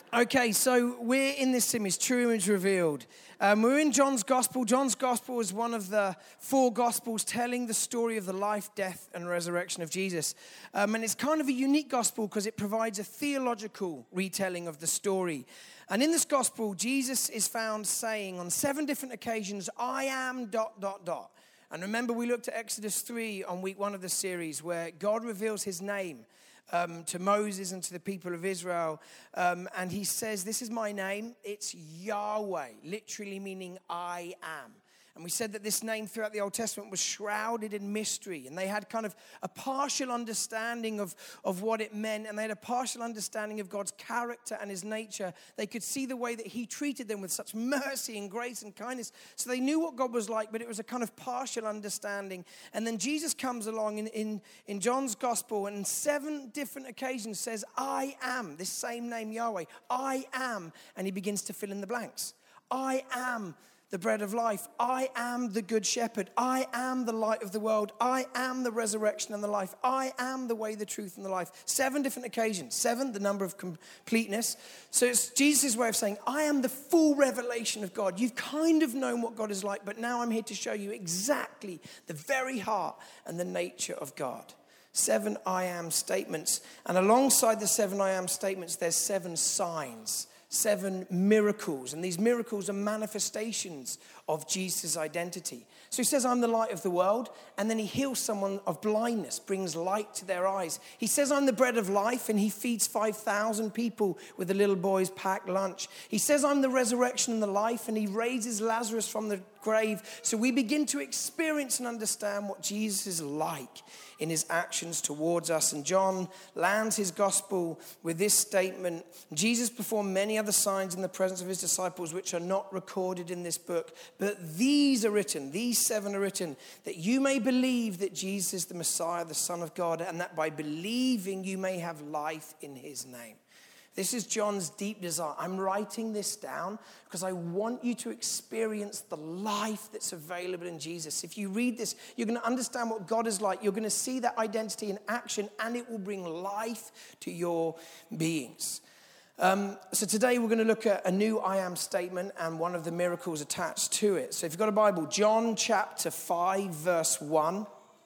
Okay, so we're in this series, True Image Revealed. We're in John's Gospel. John's Gospel is one of the four Gospels telling the story of the life, death, and resurrection of Jesus. And it's kind of a unique Gospel because it provides a theological retelling of the story. And in this Gospel, Jesus is found saying on 7 different occasions, I am ... And remember, we looked at Exodus 3 on week 1 of the series where God reveals his name to Moses and to the people of Israel. And he says, this is my name. It's Yahweh, literally meaning I am. And we said that this name throughout the Old Testament was shrouded in mystery. And they had kind of a partial understanding of what it meant. And they had a partial understanding of God's character and his nature. They could see the way that he treated them with such mercy and grace and kindness. So they knew what God was like, but it was a kind of partial understanding. And then Jesus comes along in John's Gospel and 7 different occasions says, I am, this same name Yahweh, I am. And he begins to fill in the blanks. I am the bread of life. I am the good shepherd. I am the light of the world. I am the resurrection and the life. I am the way, the truth, and the life. 7 different occasions. 7, the number of completeness. So it's Jesus' way of saying, I am the full revelation of God. You've kind of known what God is like, but now I'm here to show you exactly the very heart and the nature of God. 7 I am statements. And alongside the 7 I am statements, there's 7 signs. 7 miracles, and these miracles are manifestations of Jesus' identity. So he says, I'm the light of the world, and then he heals someone of blindness, brings light to their eyes. He says, I'm the bread of life, and he feeds 5,000 people with a little boy's packed lunch. He says, I'm the resurrection and the life, and he raises Lazarus from the grave. So we begin to experience and understand what Jesus is like in his actions towards us. And John lands his gospel with this statement: Jesus performed many other signs in the presence of his disciples, which are not recorded in this book. But these are written, these 7 are written, that you may believe that Jesus is the Messiah, the Son of God, and that by believing you may have life in his name. This is John's deep desire. I'm writing this down because I want you to experience the life that's available in Jesus. If you read this, you're going to understand what God is like. You're going to see that identity in action, and it will bring life to your beings. So today we're going to look at a new I am statement and one of the miracles attached to it. So if you've got a Bible, John chapter 5, verse 1.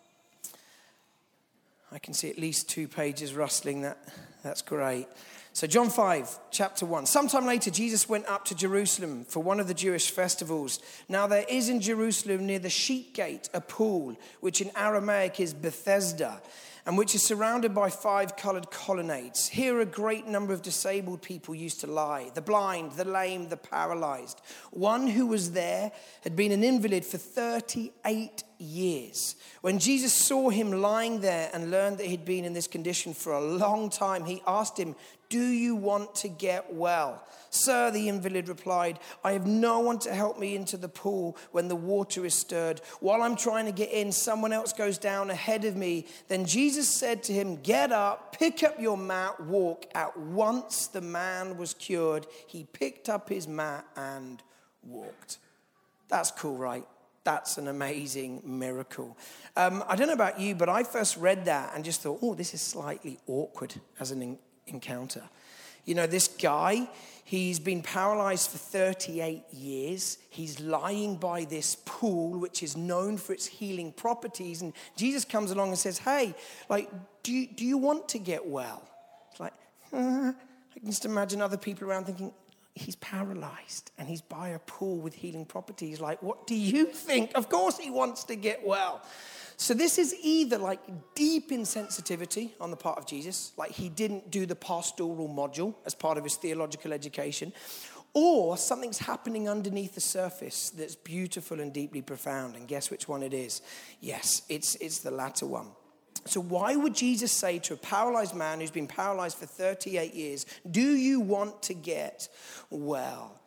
I can see at least 2 pages rustling. That's great. So John 5, chapter 1. Sometime later, Jesus went up to Jerusalem for one of the Jewish festivals. Now there is in Jerusalem near the sheep gate a pool, which in Aramaic is Bethesda, and which is surrounded by 5 colored colonnades. Here a great number of disabled people used to lie: the blind, the lame, the paralyzed. One who was there had been an invalid for 38 years. When Jesus saw him lying there and learned that he'd been in this condition for a long time, he asked him, do you want to get well? Sir, the invalid replied, I have no one to help me into the pool when the water is stirred. While I'm trying to get in, someone else goes down ahead of me. Then Jesus said to him, get up, pick up your mat, walk. At once the man was cured. He picked up his mat and walked. That's cool, right? That's an amazing miracle. I don't know about you, but I first read that and just thought, oh, this is slightly awkward as an encounter. You know, this guy, he's been paralyzed for 38 years. He's lying by this pool, which is known for its healing properties. And Jesus comes along and says, hey, like, do you want to get well? It's like, I can just imagine other people around thinking, he's paralyzed and he's by a pool with healing properties. Like, what do you think? Of course he wants to get well. So this is either like deep insensitivity on the part of Jesus, like he didn't do the pastoral module as part of his theological education, or something's happening underneath the surface that's beautiful and deeply profound. And guess which one it is? Yes, it's the latter one. So why would Jesus say to a paralyzed man who's been paralyzed for 38 years, do you want to get well?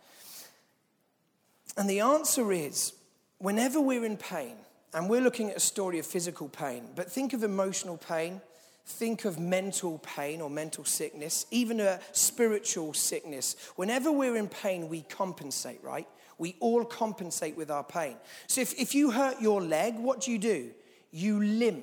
And the answer is, whenever we're in pain, and we're looking at a story of physical pain, but think of emotional pain, think of mental pain or mental sickness, even a spiritual sickness. Whenever we're in pain, we compensate, right? We all compensate with our pain. So if you hurt your leg, what do? You limp.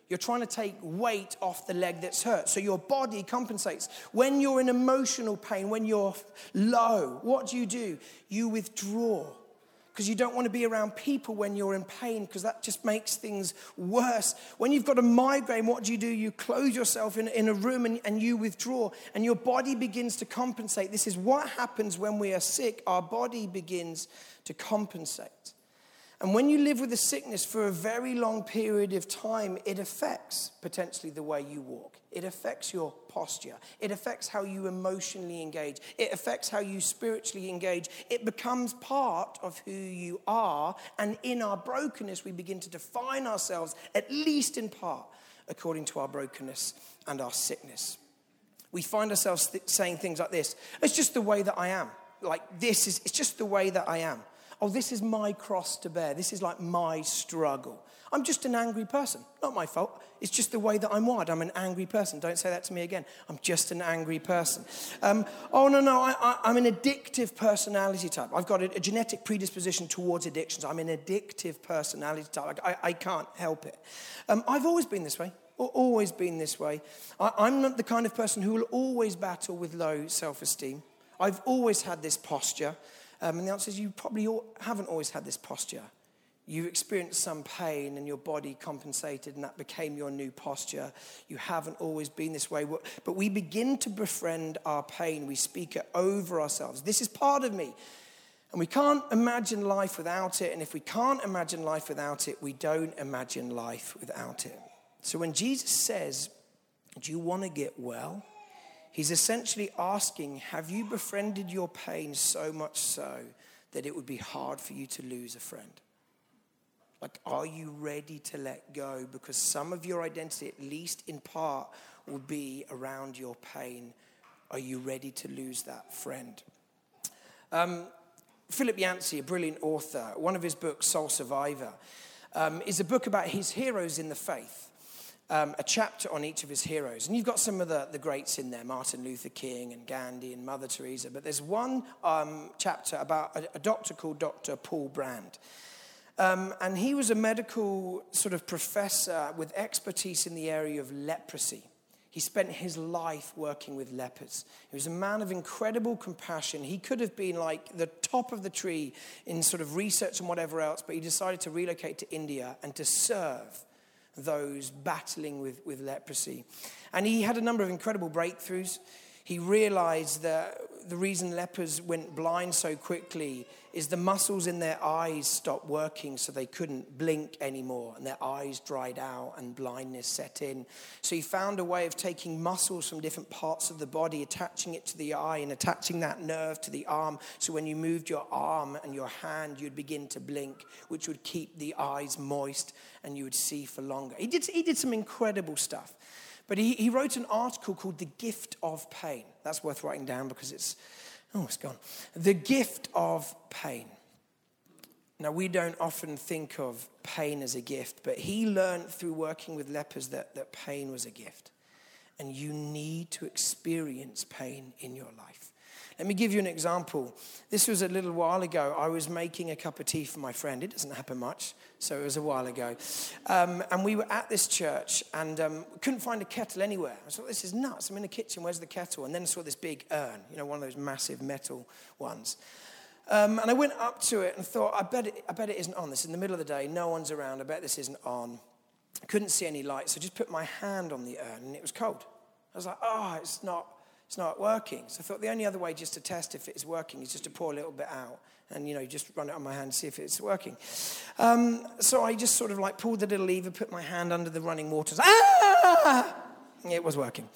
You're trying to take weight off the leg that's hurt. So your body compensates. When you're in emotional pain, when you're low, what do? You withdraw. Because you don't want to be around people when you're in pain, because that just makes things worse. When you've got a migraine, what do? You close yourself in a room and you withdraw. And your body begins to compensate. This is what happens when we are sick. Our body begins to compensate. And when you live with a sickness for a very long period of time, it affects potentially the way you walk. It affects your posture. It affects how you emotionally engage. It affects how you spiritually engage. It becomes part of who you are. And in our brokenness, we begin to define ourselves, at least in part, according to our brokenness and our sickness. We find ourselves saying things like this: it's just the way that I am. It's just the way that I am. Oh, this is my cross to bear. This is like my struggle. I'm just an angry person. Not my fault. It's just the way that I'm wired. I'm an angry person. Don't say that to me again. I'm just an angry person. I'm an addictive personality type. I've got a genetic predisposition towards addictions. I'm an addictive personality type. I can't help it. I've always been this way. Always been this way. I'm not the kind of person who will always battle with low self-esteem. I've always had this posture. And the answer is you probably haven't always had this posture. You've experienced some pain and your body compensated and that became your new posture. You haven't always been this way. But we begin to befriend our pain. We speak it over ourselves. This is part of me. And we can't imagine life without it. And if we can't imagine life without it, we don't imagine life without it. So when Jesus says, do you want to get well? He's essentially asking, have you befriended your pain so much so that it would be hard for you to lose a friend? Are you ready to let go? Because some of your identity, at least in part, will be around your pain. Are you ready to lose that friend? Philip Yancey, a brilliant author, one of his books, Soul Survivor, is a book about his heroes in the faith. A chapter on each of his heroes. And you've got some of the greats in there, Martin Luther King and Gandhi and Mother Teresa. But there's one chapter about a doctor called Dr. Paul Brand. And he was a medical sort of professor with expertise in the area of leprosy. He spent his life working with lepers. He was a man of incredible compassion. He could have been like the top of the tree in sort of research and whatever else, but he decided to relocate to India and to serve those battling with leprosy. And he had a number of incredible breakthroughs. He realized that the reason lepers went blind so quickly is the muscles in their eyes stopped working, so they couldn't blink anymore, and their eyes dried out and blindness set in. So he found a way of taking muscles from different parts of the body, attaching it to the eye and attaching that nerve to the arm, so when you moved your arm and your hand, you'd begin to blink, which would keep the eyes moist and you would see for longer. He did some incredible stuff. But he wrote an article called The Gift of Pain. That's worth writing down because it's gone. The Gift of Pain. Now, we don't often think of pain as a gift, but he learned through working with lepers that pain was a gift. And you need to experience pain in your life. Let me give you an example. This was a little while ago. I was making a cup of tea for my friend. It doesn't happen much, so it was a while ago. And we were at this church and couldn't find a kettle anywhere. I thought, this is nuts. I'm in the kitchen. Where's the kettle? And then I saw this big urn, one of those massive metal ones. And I went up to it and thought, I bet it isn't on. This is in the middle of the day. No one's around. I bet this isn't on. I couldn't see any light, so I just put my hand on the urn, and it was cold. I was like, it's not working. So I thought the only other way just to test if it's working is just to pour a little bit out and, just run it on my hand and see if it's working. So I just sort of pulled the little lever, put my hand under the running water. It was working.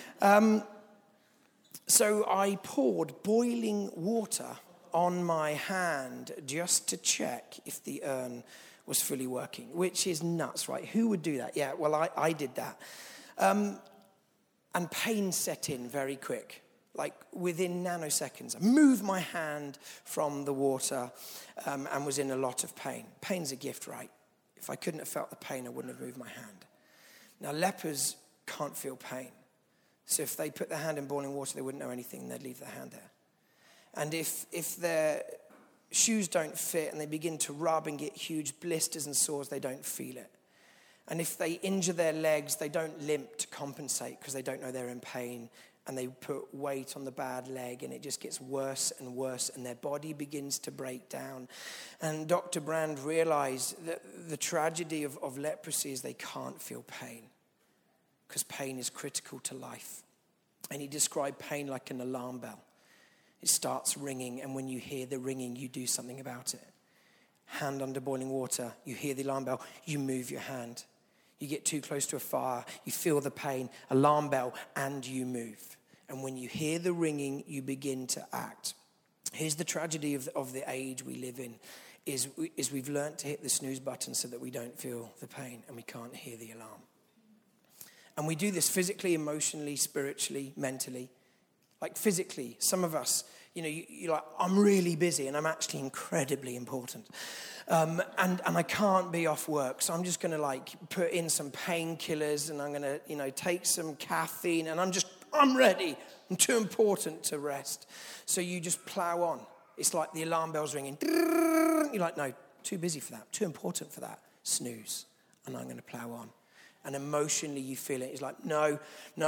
So I poured boiling water on my hand just to check if the urn was fully working, which is nuts, right? Who would do that? Yeah, well, I did that. And pain set in very quick, within nanoseconds. I moved my hand from the water and was in a lot of pain. Pain's a gift, right? If I couldn't have felt the pain, I wouldn't have moved my hand. Now, lepers can't feel pain. So if they put their hand in boiling water, they wouldn't know anything, and they'd leave their hand there. And if their shoes don't fit and they begin to rub and get huge blisters and sores, they don't feel it. And if they injure their legs, they don't limp to compensate because they don't know they're in pain. And they put weight on the bad leg, and it just gets worse and worse, and their body begins to break down. And Dr. Brand realized that the tragedy of leprosy is they can't feel pain because pain is critical to life. And he described pain like an alarm bell. It starts ringing, and when you hear the ringing, you do something about it. Hand under boiling water, you hear the alarm bell, you move your hand. You get too close to a fire, you feel the pain, alarm bell, and you move. And when you hear the ringing, you begin to act. Here's the tragedy of the age we live in, is we've learned to hit the snooze button so that we don't feel the pain and we can't hear the alarm. And we do this physically, emotionally, spiritually, mentally. Like physically, some of us, you're like, I'm really busy and I'm actually incredibly important. And I can't be off work, so I'm just going to put in some painkillers and I'm going to, take some caffeine and I'm ready. I'm too important to rest. So you just plow on. It's like the alarm bell's ringing. You're like, no, too busy for that, too important for that. Snooze, and I'm going to plow on. And emotionally you feel it. It's like, no,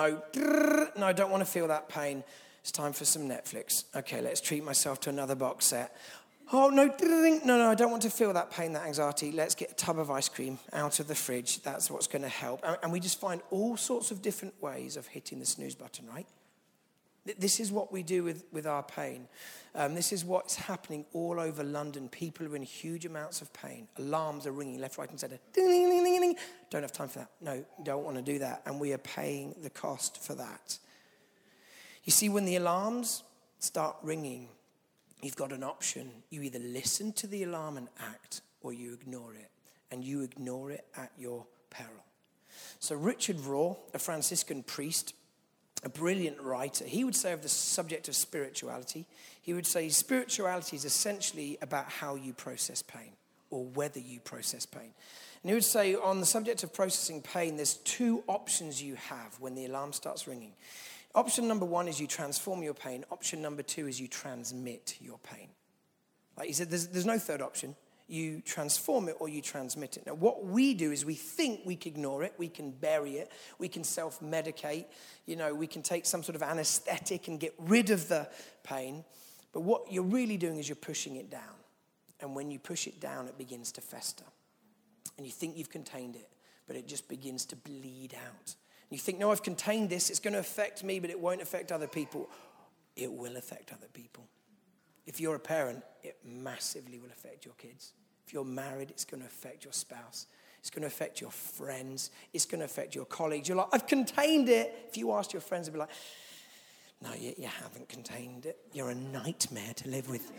I don't want to feel that pain. It's time for some Netflix. Okay, let's treat myself to another box set. Oh, no, I don't want to feel that pain, that anxiety. Let's get a tub of ice cream out of the fridge. That's what's going to help. And we just find all sorts of different ways of hitting the snooze button, right? This is what we do with our pain. This is what's happening all over London. People are in huge amounts of pain. Alarms are ringing left, right, and centre. Ding, ding, ding, ding, ding. Don't have time for that. No, don't want to do that. And we are paying the cost for that. You see, when the alarms start ringing, you've got an option. You either listen to the alarm and act, or you ignore it. And you ignore it at your peril. So Richard Rohr, a Franciscan priest, a brilliant writer, he would say of the subject of spirituality, he would say spirituality is essentially about how you process pain or whether you process pain. And he would say on the subject of processing pain, there's two options you have when the alarm starts ringing. Option number one is you transform your pain. Option number two is you transmit your pain. Like he said, there's no third option. You transform it or you transmit it. Now, what we do is we think we can ignore it, we can bury it, we can self-medicate, we can take some sort of anesthetic and get rid of the pain. But what you're really doing is you're pushing it down. And when you push it down, it begins to fester. And you think you've contained it, but it just begins to bleed out. You think, no, I've contained this. It's going to affect me, but it won't affect other people. It will affect other people. If you're a parent, it massively will affect your kids. If you're married, it's going to affect your spouse. It's going to affect your friends. It's going to affect your colleagues. You're like, I've contained it. If you ask your friends, they'll be like, no, you haven't contained it. You're a nightmare to live with.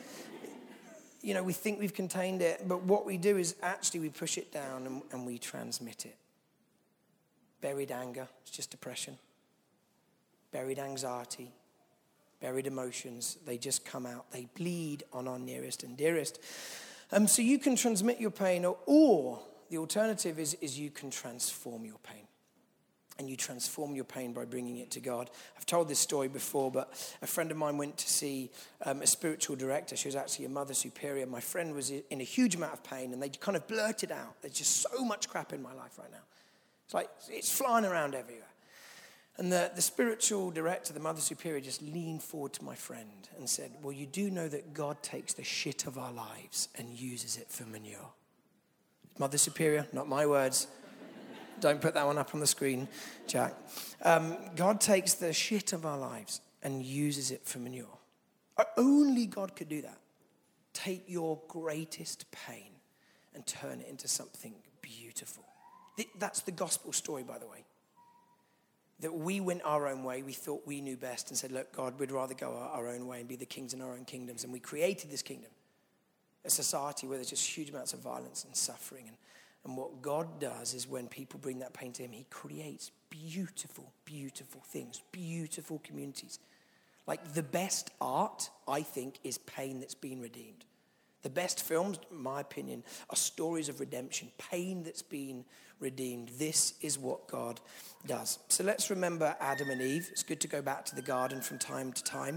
We think we've contained it, but what we do is actually we push it down and we transmit it. Buried anger, it's just depression. Buried anxiety, buried emotions, they just come out. They bleed on our nearest and dearest. So you can transmit your pain, or the alternative is you can transform your pain. And you transform your pain by bringing it to God. I've told this story before, but a friend of mine went to see a spiritual director. She was actually a mother superior. My friend was in a huge amount of pain, and they kind of blurted out, there's just so much crap in my life right now. It's like, it's flying around everywhere. And the spiritual director, the mother superior, just leaned forward to my friend and said, well, you do know that God takes the shit of our lives and uses it for manure. Mother superior, not my words. Don't put that one up on the screen, Jack. God takes the shit of our lives and uses it for manure. Only God could do that. Take your greatest pain and turn it into something beautiful. That's the gospel story, by the way. That we went our own way. We thought we knew best and said, look, God, we'd rather go our own way and be the kings in our own kingdoms. And we created this kingdom, a society where there's just huge amounts of violence and suffering. And what God does is when people bring that pain to him, he creates beautiful, beautiful things, beautiful communities. Like the best art, I think, is pain that's been redeemed. The best films, in my opinion, are stories of redemption, pain that's been redeemed. This is what God does. So let's remember Adam and Eve. It's good to go back to the garden from time to time.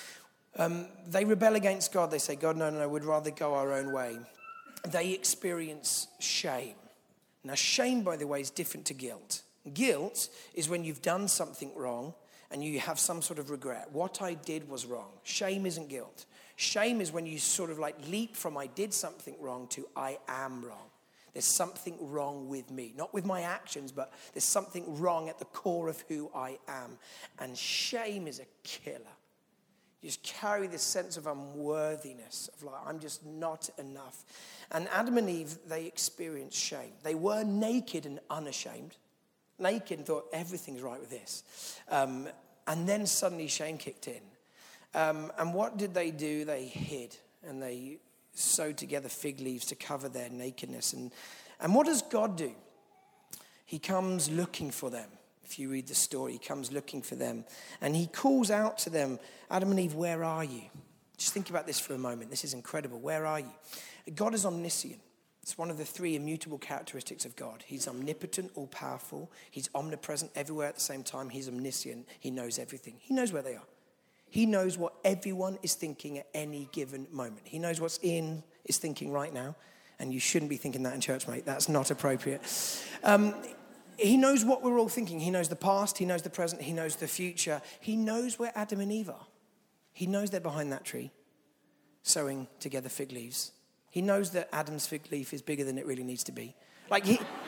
They rebel against God. They say, God, no, we'd rather go our own way. They experience shame. Now, shame, by the way, is different to guilt. Guilt is when you've done something wrong and you have some sort of regret. What I did was wrong. Shame isn't guilt. Shame is when you sort of like leap from I did something wrong to I am wrong. There's something wrong with me. Not with my actions, but there's something wrong at the core of who I am. And shame is a killer. You just carry this sense of unworthiness, of like, I'm just not enough. And Adam and Eve, they experienced shame. They were naked and unashamed. Naked and thought, everything's right with this. And then suddenly shame kicked in. And what did they do? They hid, and they sewed together fig leaves to cover their nakedness. And what does God do? He comes looking for them. If you read the story, he comes looking for them. And he calls out to them, Adam and Eve, where are you? Just think about this for a moment. This is incredible. Where are you? God is omniscient. It's one of the three immutable characteristics of God. He's omnipotent, all-powerful. He's omnipresent everywhere at the same time. He's omniscient. He knows everything. He knows where they are. He knows what everyone is thinking at any given moment. He knows what Ian is thinking right now. And you shouldn't be thinking that in church, mate. That's not appropriate. He knows what we're all thinking. He knows the past. He knows the present. He knows the future. He knows where Adam and Eve are. He knows they're behind that tree, sewing together fig leaves. He knows that Adam's fig leaf is bigger than it really needs to be. Like,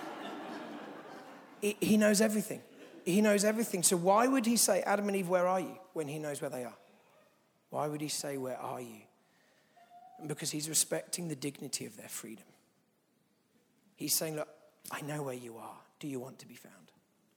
he knows everything. He knows everything. So why would he say, Adam and Eve, where are you? When he knows where they are. Why would he say, where are you? Because he's respecting the dignity of their freedom. He's saying, look, I know where you are. Do you want to be found?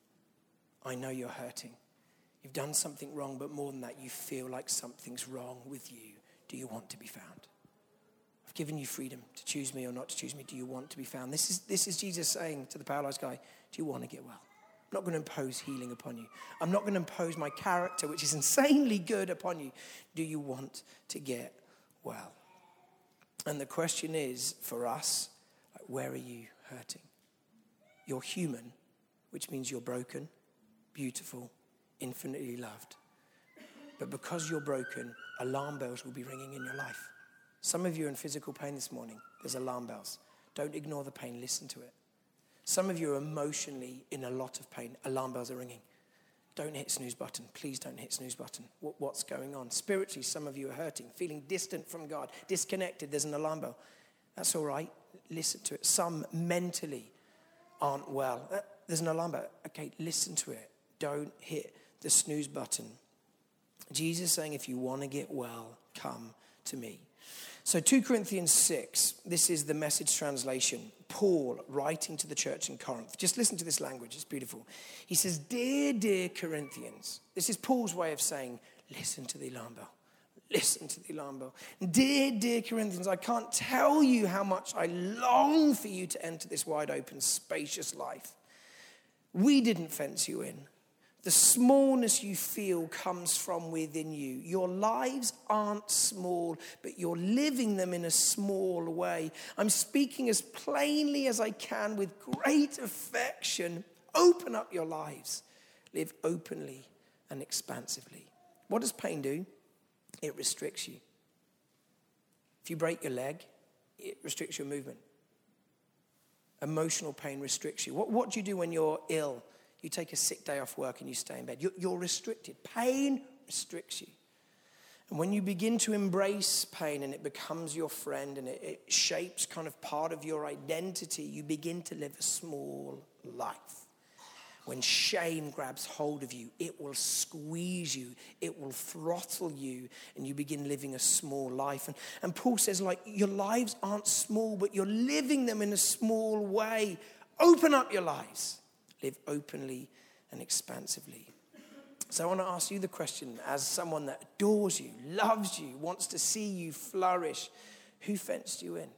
I know you're hurting. You've done something wrong, but more than that, you feel like something's wrong with you. Do you want to be found? I've given you freedom to choose me or not to choose me. Do you want to be found? This is Jesus saying to the paralyzed guy, do you want to get well? I'm not going to impose healing upon you. I'm not going to impose my character, which is insanely good, upon you. Do you want to get well? And the question is, for us, like, where are you hurting? You're human, which means you're broken, beautiful, infinitely loved. But because you're broken, alarm bells will be ringing in your life. Some of you are in physical pain this morning. There's alarm bells. Don't ignore the pain. Listen to it. Some of you are emotionally in a lot of pain. Alarm bells are ringing. Don't hit snooze button. Please don't hit snooze button. What's going on? Spiritually, some of you are hurting, feeling distant from God, disconnected. There's an alarm bell. That's all right. Listen to it. Some mentally aren't well. There's an alarm bell. Okay, listen to it. Don't hit the snooze button. Jesus is saying, if you want to get well, come to me. So 2 Corinthians 6, this is the Message translation. Paul writing to the church in Corinth. Just listen to this language, it's beautiful. He says, dear Corinthians. This is Paul's way of saying, listen to the alarm bell. Listen to the alarm bell. Dear Corinthians, I can't tell you how much I long for you to enter this wide open, spacious life. We didn't fence you in. The smallness you feel comes from within you. Your lives aren't small, but you're living them in a small way. I'm speaking as plainly as I can with great affection. Open up your lives. Live openly and expansively. What does pain do? It restricts you. If you break your leg, it restricts your movement. Emotional pain restricts you. What do you do when you're ill? You take a sick day off work and you stay in bed. You're restricted. Pain restricts you. And when you begin to embrace pain and it becomes your friend and it shapes kind of part of your identity, you begin to live a small life. When shame grabs hold of you, it will squeeze you, it will throttle you, and you begin living a small life. And Paul says, like, your lives aren't small, but you're living them in a small way. Open up your lives. Live openly and expansively. So I want to ask you the question, as someone that adores you, loves you, wants to see you flourish, who fenced you in?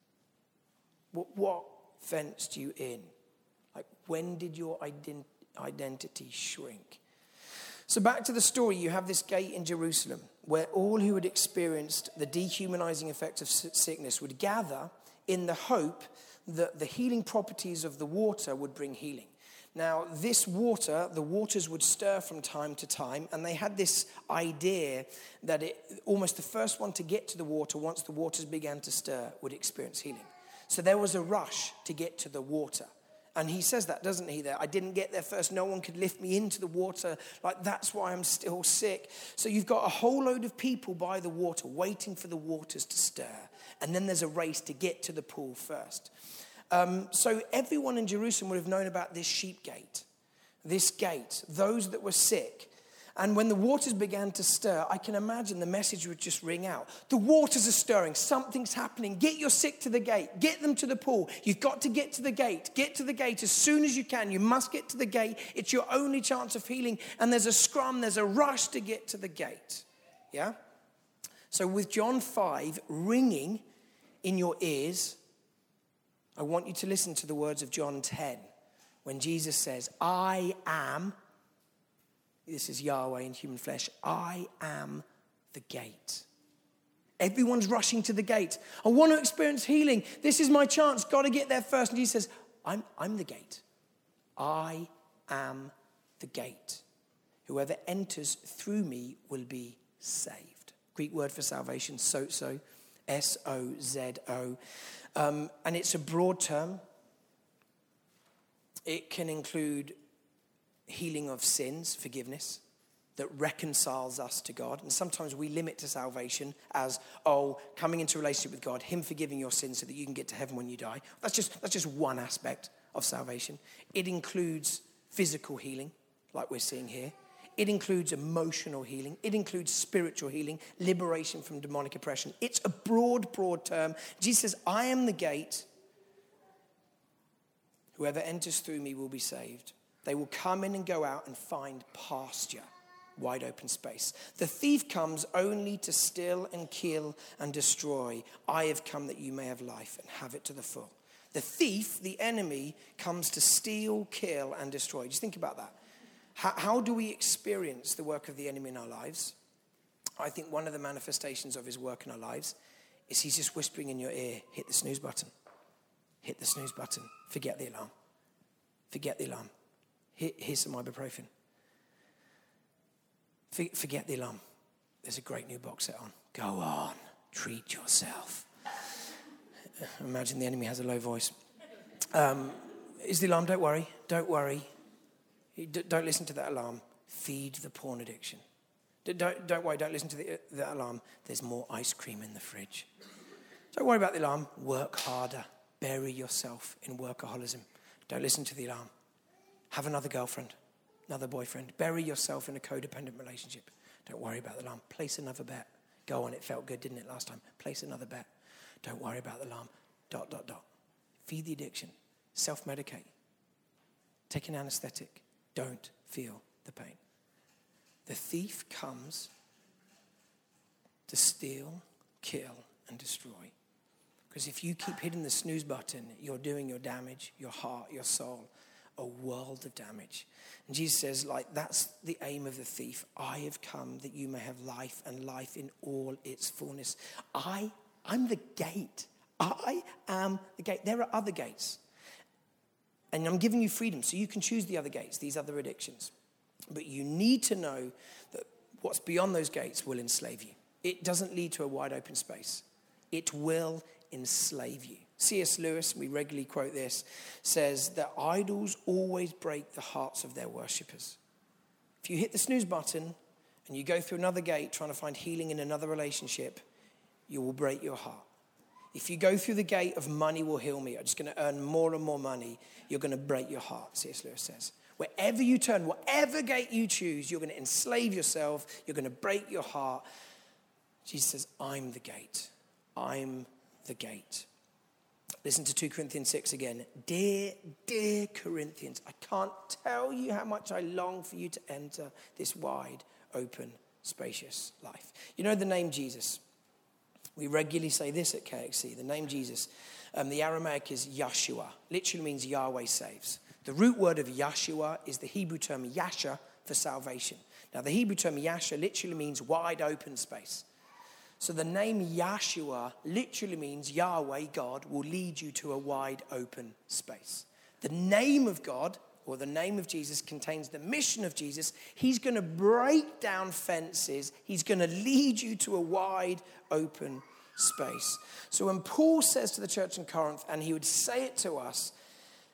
What fenced you in? Like, when did your identity shrink? So back to the story, you have this gate in Jerusalem where all who had experienced the dehumanizing effects of sickness would gather in the hope that the healing properties of the water would bring healing. Now, this water, the waters would stir from time to time, and they had this idea that almost the first one to get to the water, once the waters began to stir, would experience healing. So there was a rush to get to the water. And he says that, doesn't he, there? I didn't get there first. No one could lift me into the water. Like, that's why I'm still sick. So you've got a whole load of people by the water waiting for the waters to stir. And then there's a race to get to the pool first. So everyone in Jerusalem would have known about this sheep gate, this gate, those that were sick. And when the waters began to stir, I can imagine the message would just ring out. The waters are stirring. Something's happening. Get your sick to the gate. Get them to the pool. You've got to get to the gate. Get to the gate as soon as you can. You must get to the gate. It's your only chance of healing. And there's a scrum, there's a rush to get to the gate. Yeah? So with John 5 ringing in your ears, I want you to listen to the words of John 10 when Jesus says, I am... This is Yahweh in human flesh. I am the gate. Everyone's rushing to the gate. I want to experience healing. This is my chance. Got to get there first. And he says, I'm the gate. I am the gate. Whoever enters through me will be saved. Greek word for salvation, sozo, S-O-Z-O. And it's a broad term. It can include healing of sins, forgiveness, that reconciles us to God. And sometimes we limit to salvation as, coming into a relationship with God, him forgiving your sins so that you can get to heaven when you die. That's just one aspect of salvation. It includes physical healing, like we're seeing here. It includes emotional healing. It includes spiritual healing, liberation from demonic oppression. It's a broad term. Jesus says, I am the gate. Whoever enters through me will be saved. They will come in and go out and find pasture, wide open space. The thief comes only to steal and kill and destroy. I have come that you may have life and have it to the full. The thief, the enemy, comes to steal, kill, and destroy. Just think about that. How do we experience the work of the enemy in our lives? I think one of the manifestations of his work in our lives is he's just whispering in your ear, hit the snooze button. Hit the snooze button. Forget the alarm. Forget the alarm. Here's some ibuprofen. Forget the alarm. There's a great new box set on. Go on. Treat yourself. Imagine the enemy has a low voice. Is the alarm? Don't worry. Don't worry. Don't listen to that alarm. Feed the porn addiction. Don't worry. Don't listen to that alarm. There's more ice cream in the fridge. Don't worry about the alarm. Work harder. Bury yourself in workaholism. Don't listen to the alarm. Have another girlfriend, another boyfriend. Bury yourself in a codependent relationship. Don't worry about the alarm. Place another bet. Go on, it felt good, didn't it, last time? Place another bet. Don't worry about the alarm. ... Feed the addiction. Self-medicate. Take an anesthetic. Don't feel the pain. The thief comes to steal, kill, and destroy. Because if you keep hitting the snooze button, you're doing your damage, your heart, your soul, a world of damage. And Jesus says, that's the aim of the thief. I have come that you may have life and life in all its fullness. I'm the gate. I am the gate. There are other gates. And I'm giving you freedom so you can choose the other gates, these other addictions. But you need to know that what's beyond those gates will enslave you. It doesn't lead to a wide open space. It will enslave you. C.S. Lewis, we regularly quote this, says that idols always break the hearts of their worshippers. If you hit the snooze button and you go through another gate trying to find healing in another relationship, you will break your heart. If you go through the gate of money will heal me, I'm just going to earn more and more money, you're going to break your heart, C.S. Lewis says. Wherever you turn, whatever gate you choose, you're going to enslave yourself, you're going to break your heart. Jesus says, I'm the gate. I'm the gate. Listen to 2 Corinthians 6 again. Dear Corinthians, I can't tell you how much I long for you to enter this wide, open, spacious life. You know the name Jesus? We regularly say this at KXC, the name Jesus. The Aramaic is Yeshua. Literally means Yahweh saves. The root word of Yeshua is the Hebrew term Yasha for salvation. Now the Hebrew term Yasha literally means wide open space. So the name Yeshua literally means Yahweh, God, will lead you to a wide open space. The name of God, or the name of Jesus, contains the mission of Jesus. He's going to break down fences. He's going to lead you to a wide open space. So when Paul says to the church in Corinth, and he would say it to us,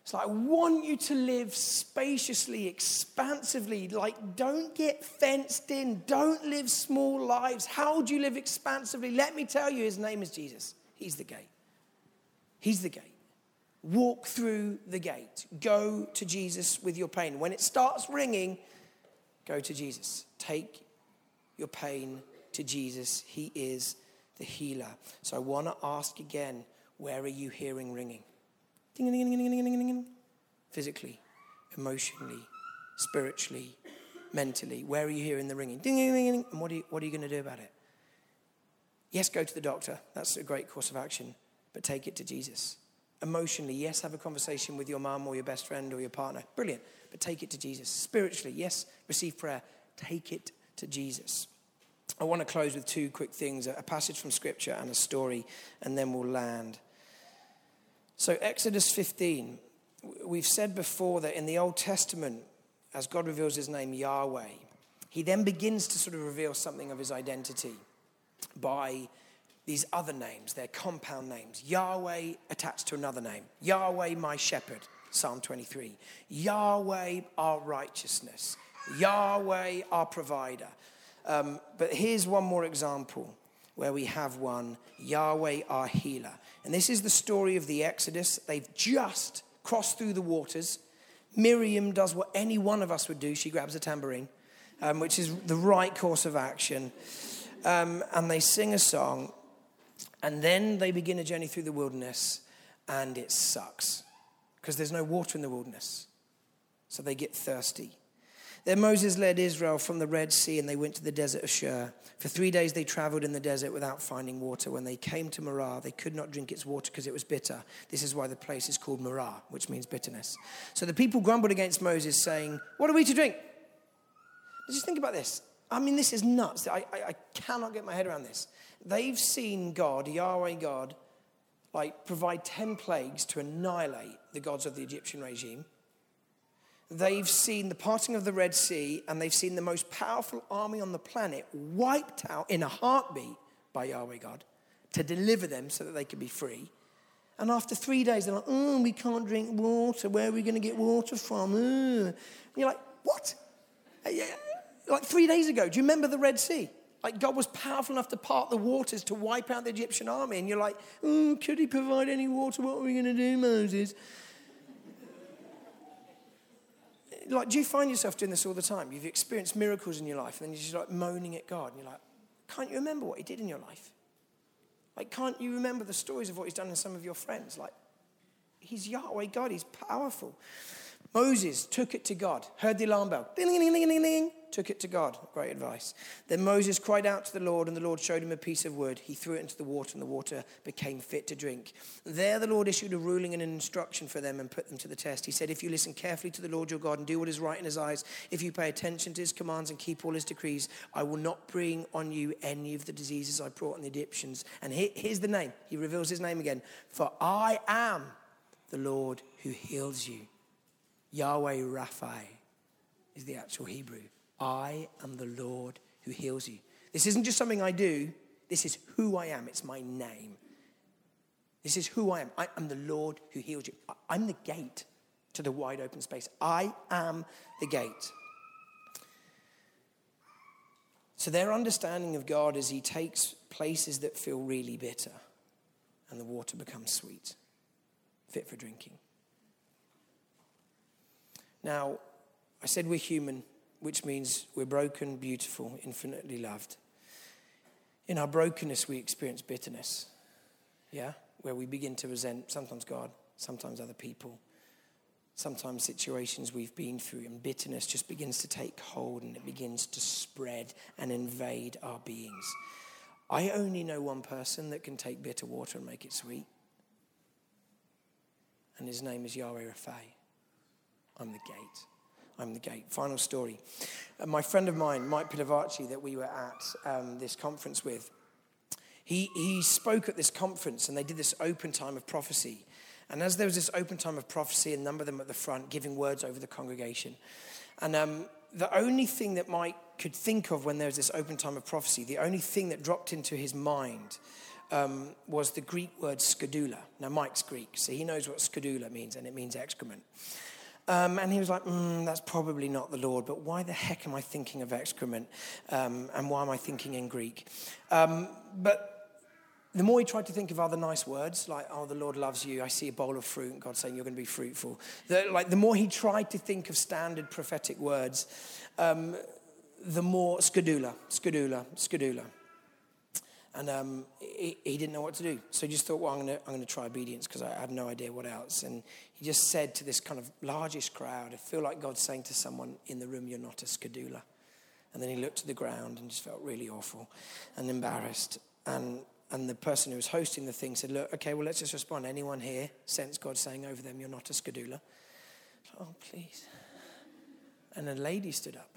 It's like, I want you to live spaciously, expansively. Like, don't get fenced in. Don't live small lives. How do you live expansively? Let me tell you, his name is Jesus. He's the gate. He's the gate. Walk through the gate. Go to Jesus with your pain. When it starts ringing, go to Jesus. Take your pain to Jesus. He is the healer. So I want to ask again, where are you hearing ringing? Ding, ding, ding, ding, ding, ding, ding. Physically, emotionally, spiritually, mentally. Where are you hearing the ringing? Ding, ding, ding, ding. And what are you going to do about it? Yes, go to the doctor. That's a great course of action. But take it to Jesus. Emotionally, yes, have a conversation with your mum or your best friend or your partner. Brilliant. But take it to Jesus. Spiritually, yes, receive prayer. Take it to Jesus. I want to close with two quick things, a passage from Scripture and a story, and then we'll land. So Exodus 15, we've said before that in the Old Testament, as God reveals his name, Yahweh, he then begins to sort of reveal something of his identity by these other names, they're compound names. Yahweh attached to another name. Yahweh, my shepherd, Psalm 23. Yahweh, our righteousness. Yahweh, our provider. But here's one more example where we have one, Yahweh, our healer. And this is the story of the Exodus. They've just crossed through the waters. Miriam does what any one of us would do. She grabs a tambourine, which is the right course of action. And they sing a song. And then they begin a journey through the wilderness, and it sucks because there's no water in the wilderness. So they get thirsty. Then Moses led Israel from the Red Sea, and they went to the desert of Shur. For 3 days they traveled in the desert without finding water. When they came to Marah, they could not drink its water because it was bitter. This is why the place is called Marah, which means bitterness. So the people grumbled against Moses, saying, "What are we to drink?" Just think about this. I mean, this is nuts. I cannot get my head around this. They've seen God, Yahweh God, like provide 10 plagues to annihilate the gods of the Egyptian regime. They've seen the parting of the Red Sea, and they've seen the most powerful army on the planet wiped out in a heartbeat by Yahweh God to deliver them so that they could be free. And after 3 days, they're like, we can't drink water. Where are we going to get water from? And you're like, what? Like 3 days ago, do you remember the Red Sea? Like God was powerful enough to part the waters to wipe out the Egyptian army. And you're like, could he provide any water? What are we going to do, Moses? Like, do you find yourself doing this all the time? You've experienced miracles in your life, and then you're just like moaning at God. And you're like, can't you remember what he did in your life? Like, can't you remember the stories of what he's done in some of your friends? Like, he's Yahweh God. He's powerful. Moses took it to God, heard the alarm bell, ding, ding, ding, ding, ding, took it to God. Great advice. Then Moses cried out to the Lord, and the Lord showed him a piece of wood. He threw it into the water, and the water became fit to drink. There the Lord issued a ruling and an instruction for them and put them to the test. He said, if you listen carefully to the Lord your God and do what is right in his eyes, if you pay attention to his commands and keep all his decrees, I will not bring on you any of the diseases I brought on the Egyptians. And here's the name. He reveals his name again. For I am the Lord who heals you. Yahweh Rapha is the actual Hebrew. I am the Lord who heals you. This isn't just something I do. This is who I am. It's my name. This is who I am. I am the Lord who heals you. I'm the gate to the wide open space. I am the gate. So their understanding of God is he takes places that feel really bitter and the water becomes sweet, fit for drinking. Now, I said we're human, which means we're broken, beautiful, infinitely loved. In our brokenness, we experience bitterness, where we begin to resent sometimes God, sometimes other people, sometimes situations we've been through, and bitterness just begins to take hold and it begins to spread and invade our beings. I only know one person that can take bitter water and make it sweet, and his name is Yahweh Rapha. I'm the gate. I'm the gate. Final story. My friend of mine, Mike Pilavachi, that we were at this conference with, he spoke at this conference, and they did this open time of prophecy. And as there was this open time of prophecy, a number of them at the front giving words over the congregation. And the only thing that Mike could think of when there was this open time of prophecy, the only thing that dropped into his mind was the Greek word skedula. Now, Mike's Greek, so he knows what skedula means, and it means excrement. And he was like, that's probably not the Lord, but why the heck am I thinking of excrement? And why am I thinking in Greek? But the more he tried to think of other nice words, like, oh, the Lord loves you, I see a bowl of fruit, and God's saying you're going to be fruitful. The more he tried to think of standard prophetic words, the more skedula. And he didn't know what to do. So he just thought, well, I'm going to try obedience because I had no idea what else. And he just said to this kind of largest crowd, I feel like God's saying to someone in the room, you're not a skedula. And then he looked to the ground and just felt really awful and embarrassed. And the person who was hosting the thing said, look, okay, well, let's just respond. Anyone here sense God saying over them, you're not a skedula? Oh, please. And a lady stood up.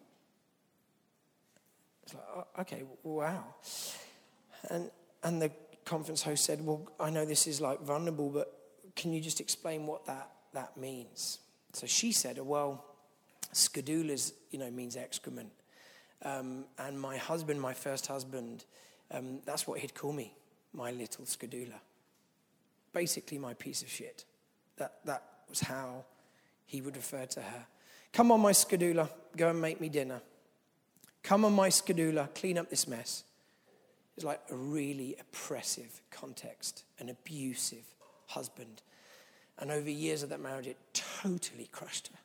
It's like, oh, okay, wow. And the conference host said, well, I know this is like vulnerable, but can you just explain what that means? So she said, well, skedulas, means excrement. And my husband, my first husband, that's what he'd call me, my little skedula. Basically my piece of shit. That was how he would refer to her. Come on, my skedula, go and make me dinner. Come on, my skedula, clean up this mess. It's like a really oppressive context, an abusive husband. And over years of that marriage, it totally crushed her.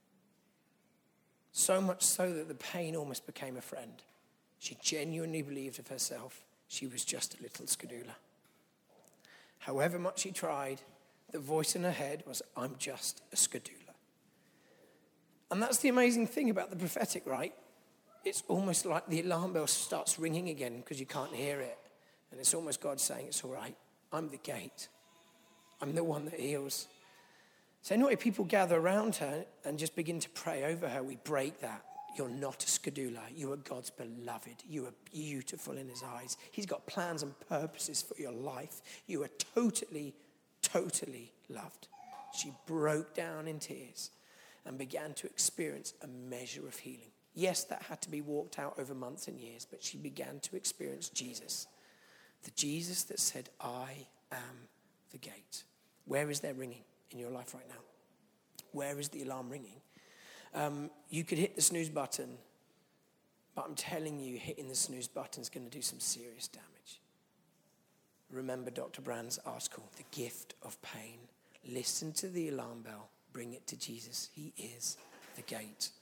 So much so that the pain almost became a friend. She genuinely believed of herself she was just a little skedula. However much she tried, the voice in her head was, I'm just a skedula. And that's the amazing thing about the prophetic, right? It's almost like the alarm bell starts ringing again because you can't hear it. And it's almost God saying, it's all right. I'm the gate. I'm the one that heals. So anyway, people gather around her and just begin to pray over her. We break that. You're not a skedula. You are God's beloved. You are beautiful in his eyes. He's got plans and purposes for your life. You are totally, totally loved. She broke down in tears and began to experience a measure of healing. Yes, that had to be walked out over months and years, but she began to experience Jesus. The Jesus that said, I am the gate. Where is there ringing in your life right now? Where is the alarm ringing? You could hit the snooze button, but I'm telling you, hitting the snooze button is going to do some serious damage. Remember Dr. Brand's article, The Gift of Pain. Listen to the alarm bell. Bring it to Jesus. He is the gate.